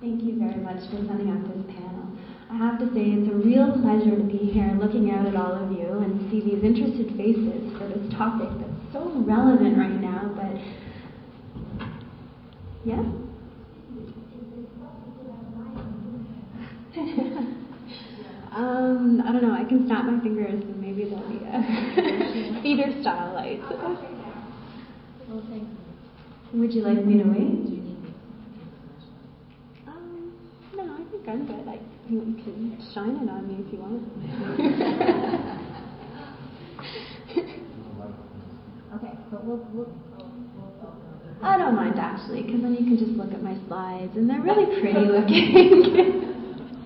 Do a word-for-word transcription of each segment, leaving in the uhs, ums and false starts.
Thank you very much for setting up this panel. I have to say it's a real pleasure to be here looking out at all of you and see these interested faces for this topic that's so relevant right now, but yeah? um, I don't know, I can snap my fingers and maybe there'll be a feeder style lights. Would you like me to wait? No, I think I'm good. I, you can shine it on me if you want. Okay, but we'll, we'll, we'll, we'll I don't mind actually, because then you can just look at my slides, and they're really pretty looking.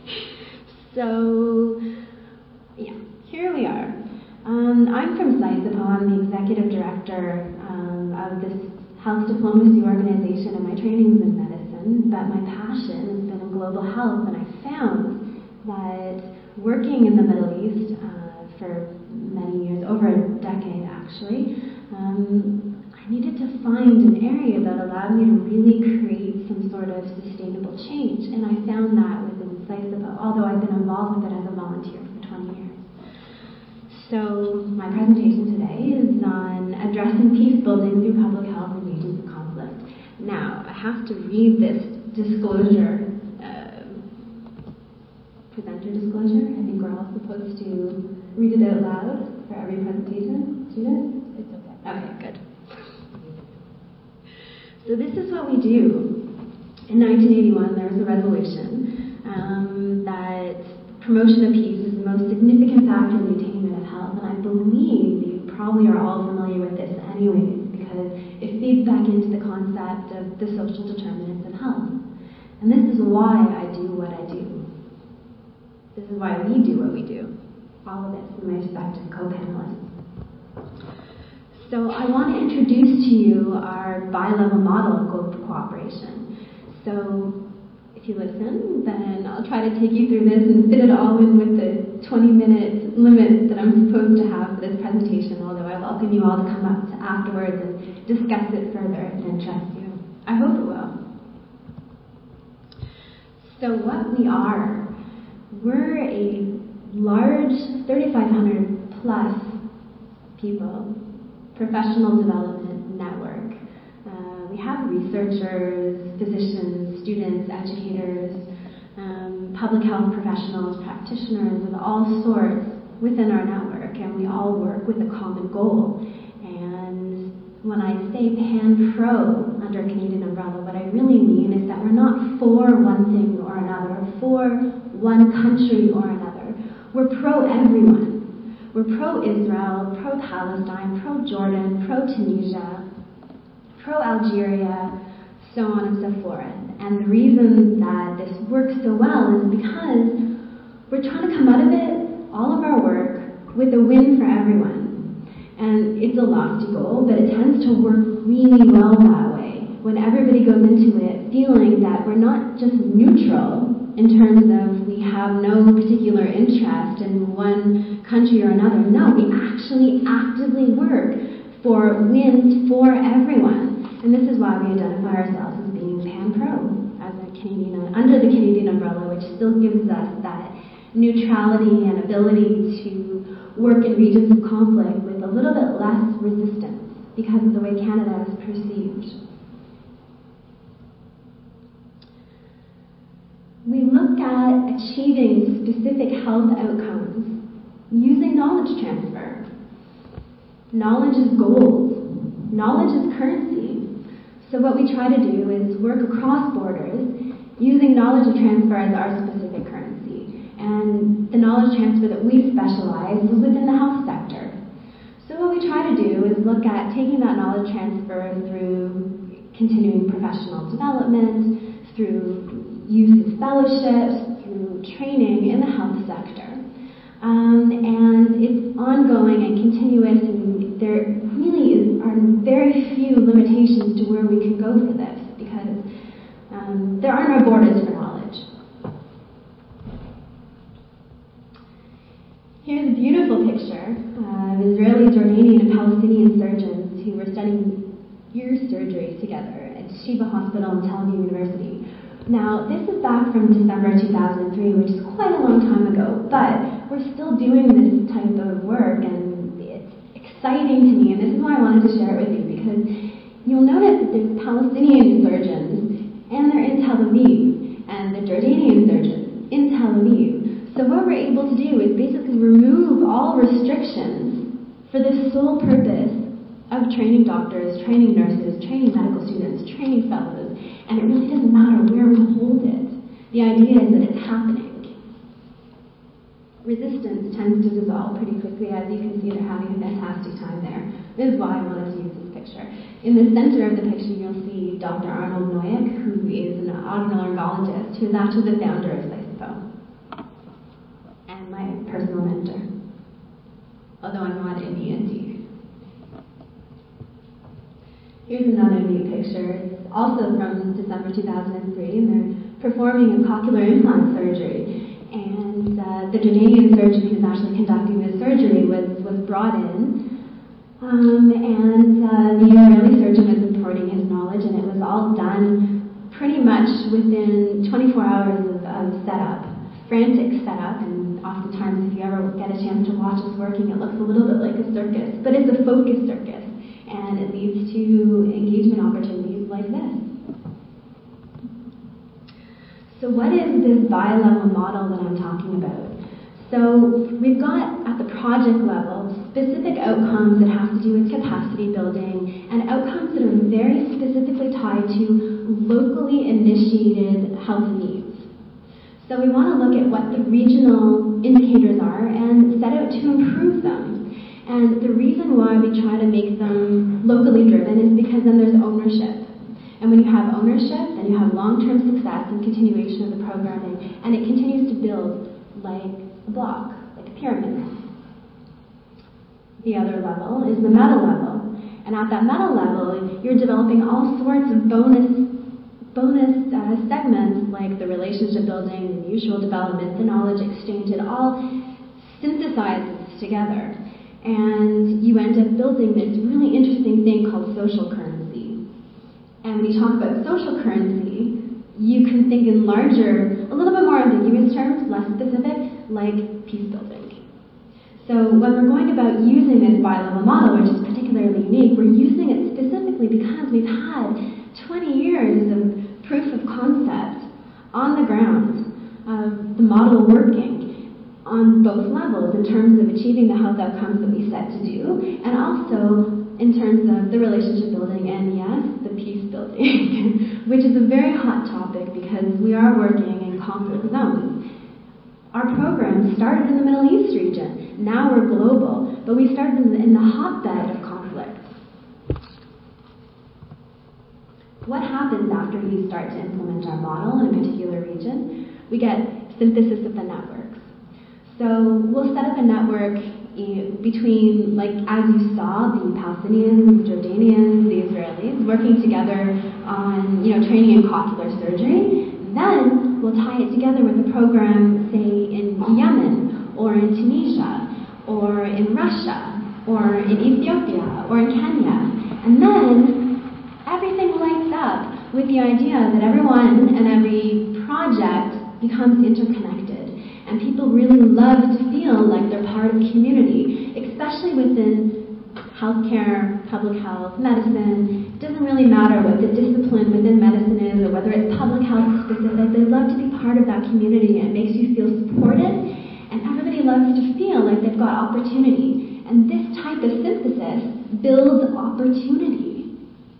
So, yeah, here we are. Um, I'm from SISAPO. I'm the executive director um, of this health diplomacy organization, and my training's in medicine, but my passion has been in global health, and I found that working in the Middle East uh, for many years, over a decade actually, um, I needed to find an area that allowed me to really create some sort of sustainable change, and I found that within SISAPO, although I've been involved with it as a volunteer for twenty years. So my presentation today is on addressing peace building through public health in regions of conflict. Now, I have to read this disclosure, uh, presenter disclosure. I think we're all supposed to read it out loud for every presentation. Judith? It's okay. Okay, good. So this is what we do. In nineteen eighty-one, there was a resolution um, that promotion of peace is the most significant factor in the attainment of health, and I believe you probably are all familiar with this anyways, because it feeds back into the concept of the social determinants of health. And this is why I do what I do. This is why we do what we do. All of this and my respective co-panelists. So I want to introduce to you our bi-level model of global cooperation. So if you listen, then I'll try to take you through this and fit it all in with the twenty minute limit that I'm supposed to have for this presentation, although I welcome you all to come up to afterwards and discuss it further if it interests you. I hope it will. So what we are, we're a large thirty-five hundred plus people professional development network. Uh, we have researchers, physicians, students, educators, um, public health professionals, practitioners of all sorts within our network, and we all work with a common goal. And when I say pan-pro under a Canadian umbrella, what I really mean is that we're not for one thing or another, or for one country or another. We're pro-everyone. We're pro-Israel, pro-Palestine, pro-Jordan, pro-Tunisia, pro-Algeria, so on and so forth. And the reason that this works so well is because we're trying to come out of it, all of our work, with a win for everyone. And it's a lofty goal, but it tends to work really well that way, when everybody goes into it feeling that we're not just neutral in terms of we have no particular interest in one country or another. No, we actually actively work for wins for everyone. And this is why we identify ourselves as being pan-pro, as a Canadian, under the Canadian umbrella, which still gives us that neutrality and ability to work in regions of conflict with a little bit less resistance because of the way Canada is perceived. We look at achieving specific health outcomes using knowledge transfer. Knowledge is gold. Knowledge is currency. So what we try to do is work across borders using knowledge transfer as our specific currency. And the knowledge transfer that we specialize is within the health sector. So what we try to do is look at taking that knowledge transfer through continuing professional development, through use of fellowships, through training in the health sector. Um, and it's ongoing and continuous, and there really is, are very few limitations to where we can go for this, because um, there are no borders for knowledge. Here's a beautiful picture of Israeli, Jordanian, and Palestinian surgeons who were studying ear surgery together at Sheba Hospital and Tel Aviv University. Now, this is back from December two thousand three, which is quite a long time ago, but we're still doing this type of work, and it's exciting to me, and this is why I wanted to share it with you, because you'll notice that there's Palestinian surgeons, and they're in Tel Aviv, and the Jordanian surgeons in Tel Aviv. So what we're able to do is basically remove all restrictions for the sole purpose of training doctors, training nurses, training medical students, training fellows, and it really doesn't matter where we hold it. The idea is that it's happening. Resistance tends to dissolve pretty quickly. As you can see, they're having a fantastic time there. This is why I wanted to use this picture. In the center of the picture, you'll see Doctor Arnold Noack, who is an otolaryngologist, who is actually the founder of Cyclopho, and my personal mentor, although I'm not in E N T. Here's another neat picture. It's also from December two thousand three, and they're performing a cochlear implant surgery. And uh, the Jordanian surgeon who's actually conducting this surgery was, was brought in, um, and uh, the Israeli surgeon was reporting his knowledge, and it was all done pretty much within twenty-four hours of, of setup, frantic setup, and oftentimes if you ever get a chance to watch us working, it looks a little bit like a circus, but it's a focus circus. And it leads to engagement opportunities like this. So what is this bi-level model that I'm talking about? So we've got, at the project level, specific outcomes that have to do with capacity building and outcomes that are very specifically tied to locally initiated health needs. So we want to look at what the regional indicators are and set out to improve them. And the reason why we try to make them locally driven is because then there's ownership. And when you have ownership, then you have long-term success and continuation of the programming, and it continues to build like a block, like a pyramid. The other level is the meta level. And at that meta level, you're developing all sorts of bonus bonus uh, segments like the relationship building, the mutual development, the knowledge exchange. It all synthesizes together. And you end up building this really interesting thing called social currency. And when you talk about social currency, you can think in larger, a little bit more ambiguous terms, less specific, like peace building. So when we're going about using this bi-level model, which is particularly unique, we're using it specifically because we've had twenty years of proof of concept on the ground of the model working on both levels in terms of achieving the health outcomes that we set to do, and also in terms of the relationship building and, yes, the peace building, which is a very hot topic because we are working in conflict zones. Our program started in the Middle East region. Now we're global, but we started in the, in the hotbed of conflict. What happens after we start to implement our model in a particular region? We get synthesis of the networks. So we'll set up a network between, like as you saw, the Palestinians, the Jordanians, the Israelis, working together on, you know, training in cochlear surgery. Then we'll tie it together with a program, say, in Yemen, or in Tunisia, or in Russia, or in Ethiopia, or in Kenya. And then everything lights up with the idea that everyone and every project becomes interconnected. And people really love to feel like they're part of a community, especially within healthcare, public health, medicine. It doesn't really matter what the discipline within medicine is or whether it's public health specific. They love to be part of that community, and it makes you feel supported. And everybody loves to feel like they've got opportunity. And this type of synthesis builds opportunity.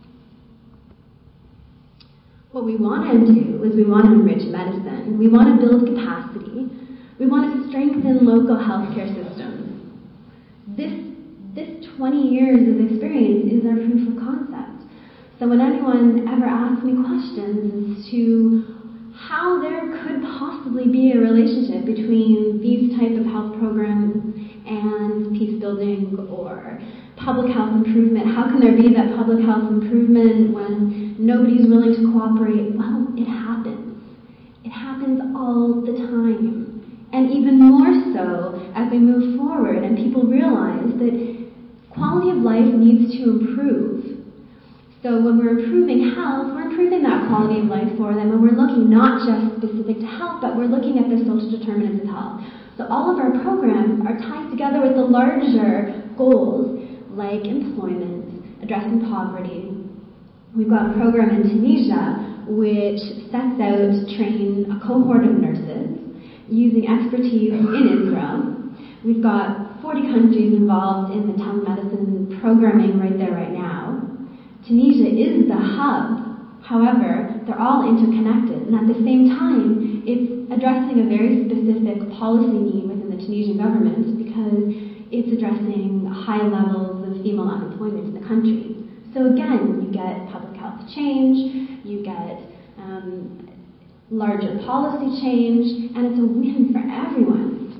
What we want to do is we want to enrich medicine. We want to build capacity. We want to strengthen local healthcare systems. This, this twenty years of experience is our proof of concept. So when anyone ever asks me questions as to how there could possibly be a relationship between these type of health programs and peace building or public health improvement, how can there be that public health improvement when nobody's willing to cooperate? Well, it happens. It happens all the time. And even more so as we move forward and people realize that quality of life needs to improve. So when we're improving health, we're improving that quality of life for them, and we're looking not just specific to health, but we're looking at their social determinants of health. So all of our programs are tied together with the larger goals, like employment, addressing poverty. We've got a program in Tunisia which sets out to train a cohort of nurses using expertise in Israel. We've got forty countries involved in the telemedicine programming right there, right now. Tunisia is the hub. However, they're all interconnected, and at the same time, it's addressing a very specific policy need within the Tunisian government because it's addressing high levels of female unemployment in the country. So again, you get public health change, you get um, larger policy change, and it's a win for everyone.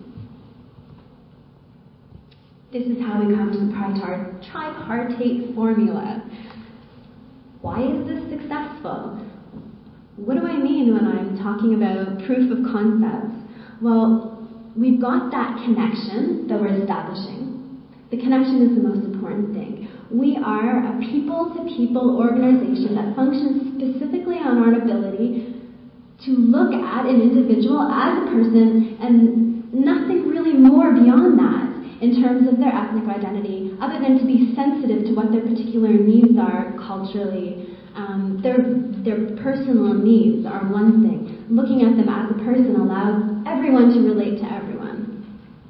This is how we come to the tripartite formula. Why is this successful? What do I mean when I'm talking about proof of concept? Well, we've got that connection that we're establishing. The connection is the most important thing. We are a people-to-people organization that functions specifically on our ability to look at an individual as a person and nothing really more beyond that in terms of their ethnic identity, other than to be sensitive to what their particular needs are culturally. Um, their, their personal needs are one thing. Looking at them as a person allows everyone to relate to everyone.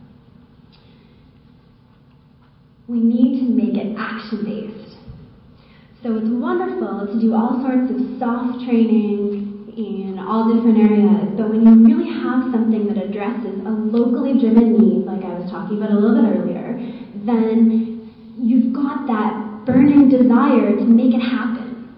We need to make it action-based. So it's wonderful to do all sorts of soft training in all different areas, but when you really have something that addresses a locally driven need, like I was talking about a little bit earlier, then you've got that burning desire to make it happen.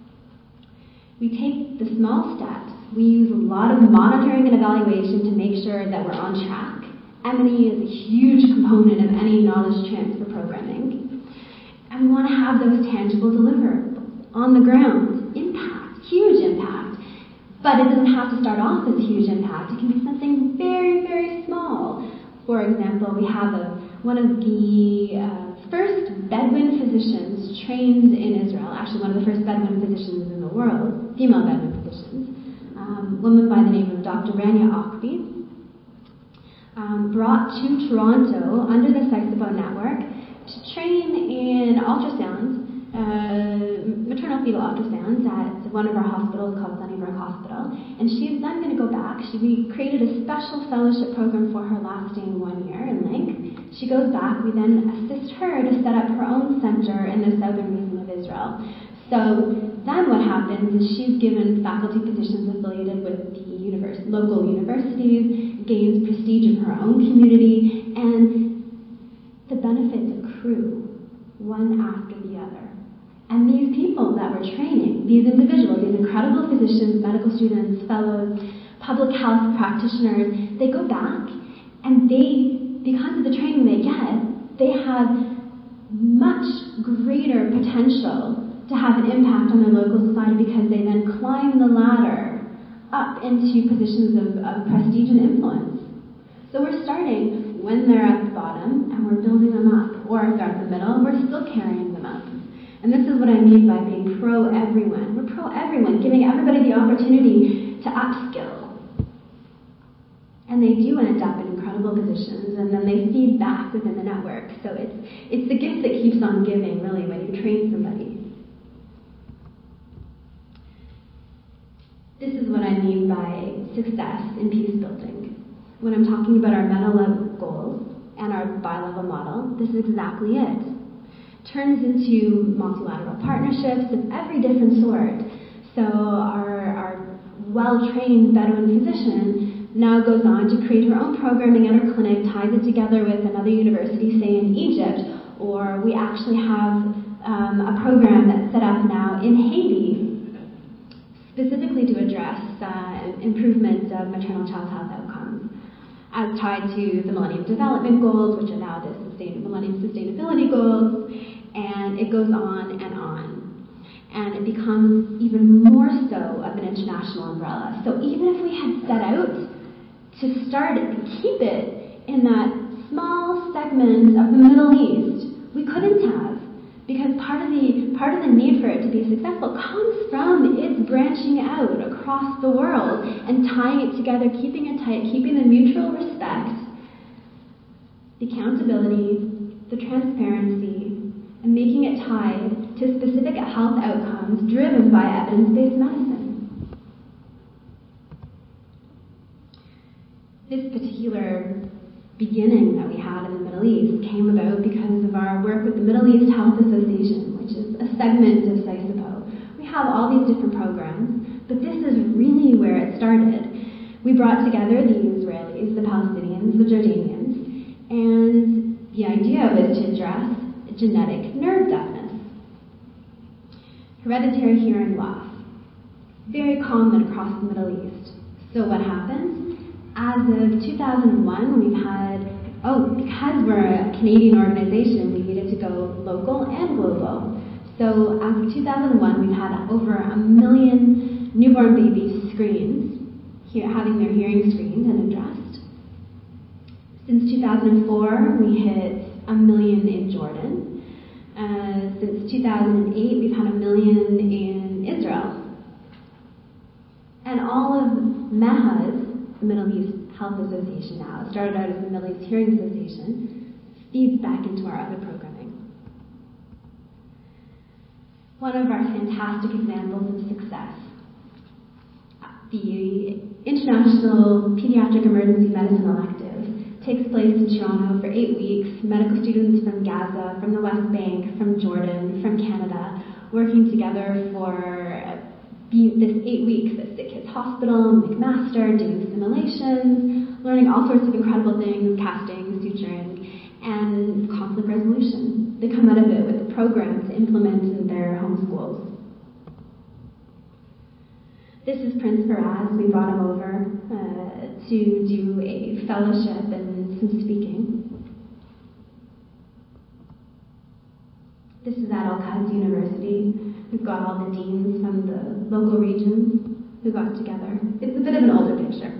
We take the small steps. We use a lot of monitoring and evaluation to make sure that we're on track. M and E is a huge component of any knowledge transfer programming. And we want to have those tangible deliverables on the ground. Impact, huge impact. But it doesn't have to start off as a huge impact. It can be something very, very small. For example, we have a, one of the uh, first Bedouin physicians trained in Israel, actually one of the first Bedouin physicians in the world, female Bedouin physicians, um, woman by the name of Doctor Rania Akbi, um, brought to Toronto under the Sexabo Network to train in ultrasound, uh, maternal-fetal ultrasounds at one of our hospitals called Sunnybrook Hospital. And she's then going to go back. She, we created a special fellowship program for her lasting one year in length. She goes back. We then assist her to set up her own center in the southern region of Israel. So then what happens is she's given faculty positions affiliated with the univers- local universities, gains prestige in her own community, and the benefits accrue one after the other. And these people that we're training, these individuals, these incredible physicians, medical students, fellows, public health practitioners, they go back and they, because of the training they get, they have much greater potential to have an impact on their local society because they then climb the ladder up into positions of, of prestige and influence. So we're starting when they're at the bottom and we're building them up, or if they're at the middle, we're still carrying them up. And this is what I mean by being pro-everyone. We're pro-everyone, giving everybody the opportunity to upskill. And they do end up in incredible positions, and then they feed back within the network. So it's, it's the gift that keeps on giving, really, when you train somebody. This is what I mean by success in peace building. When I'm talking about our meta-level goals and our bi-level model, this is exactly it. Turns into multilateral partnerships of every different sort. So our, our well-trained Bedouin physician now goes on to create her own programming at her clinic, ties it together with another university, say in Egypt, or we actually have um, a program that's set up now in Haiti, specifically to address uh, improvement of maternal child health outcomes, as tied to the Millennium Development Goals, which are now the Sustain- Millennium Sustainability Goals, and it goes on and on. And it becomes even more so of an international umbrella. So even if we had set out to start it and keep it in that small segment of the Middle East, we couldn't have, Because part of the part of the need for it to be successful comes from its branching out across the world and tying it together, keeping it tight, keeping the mutual respect, the accountability, the transparency, and making it tied to specific health outcomes driven by evidence-based medicine. This particular beginning that we had in the Middle East came about because of our work with the Middle East Health Association, which is a segment of SISAPO. We have all these different programs, but this is really where it started. We brought together the Israelis, the Palestinians, the Jordanians, and the idea was to address genetic nerve deafness, hereditary hearing loss, very common across the Middle East. So what happens? As of two thousand one, we've had, oh, because we're a Canadian organization, we needed to go local and global. So as of two thousand one, we've had over a million newborn babies screened, here, having their hearing screened and addressed. Since two thousand four, we hit a million in Jordan. Uh, since two thousand eight, we've had a million in Israel. And all of MEHA's, the Middle East Health Association now, started out as the Middle East Hearing Association, feeds back into our other programming. One of our fantastic examples of success, the International Pediatric Emergency Medicine Elective, takes place in Toronto for eight weeks. Medical students from Gaza, from the West Bank, from Jordan, from Canada, working together for this eight weeks at Sick Kids Hospital, McMaster, doing simulations, learning all sorts of incredible things, casting, suturing, and conflict resolution. They come out of it with a program to implement in their home schools. This is Prince Faraz. We brought him over uh, to do a fellowship and some speaking. This is at Al-Quds University. We've got all the deans from the local regions who got together. It's a bit of an older picture.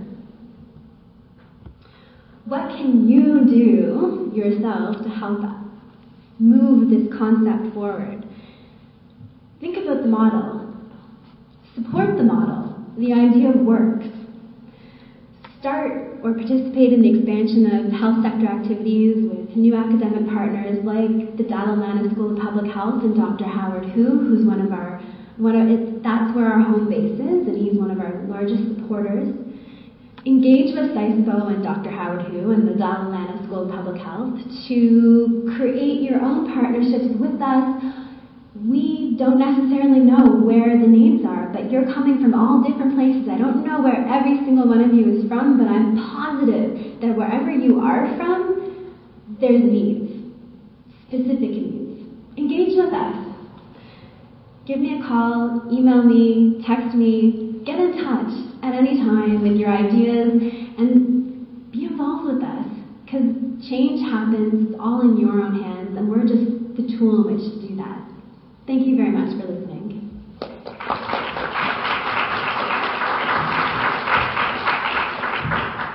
What can you do yourself to help move this concept forward? Think about the model. Support the model. The idea works. Start or participate in the expansion of health sector activities with new academic partners like the Dalla Lana School of Public Health and Doctor Howard Hu, who's one of our, one of, it's, that's where our home base is, and he's one of our largest supporters. Engage with SISAPO and Doctor Howard Hu and the Dalla Lana School of Public Health to create your own partnerships with us. We don't necessarily know where the needs are, but you're coming from all different places. I don't know where every single one of you is from, but I'm positive that wherever you are from, there's needs, specific needs. Engage with us. Give me a call, email me, text me, get in touch at any time with your ideas, and be involved with us, because change happens all in your own hands, and we're just the tool in which to do that. Thank you very much for listening.